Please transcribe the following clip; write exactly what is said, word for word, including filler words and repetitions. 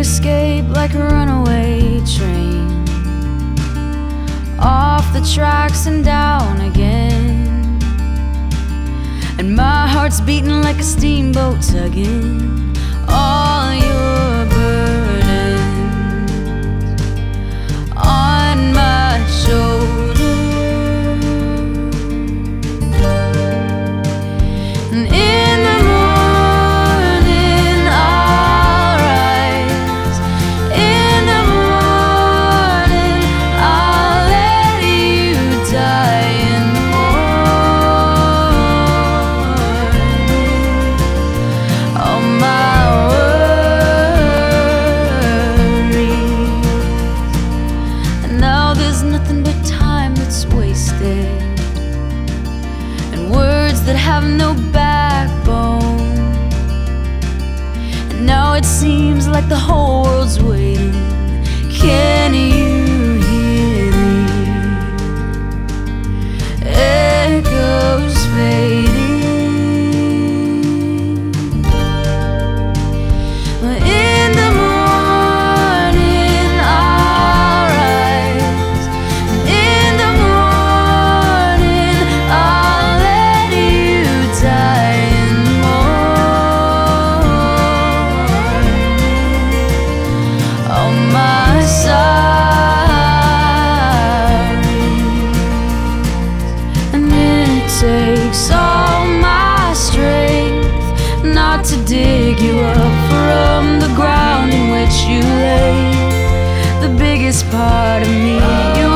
escape like a runaway train, off the tracks and down again. And my heart's beating like a steamboat tugging all your burdens on my shoulders. And in the morning I'll rise, in the morning I'll let you die, in the morning all my worries. And now there's nothing but time that's wasted, and words that have no backbone. And now it seems like the whole world's waiting. Can you hear the echoes fading? In the morning I'll rise, in the morning I'll let you die, in the morning all my sorrows. And it takes all my strength not to dig you up from the ground in which you lay. The biggest part of me, you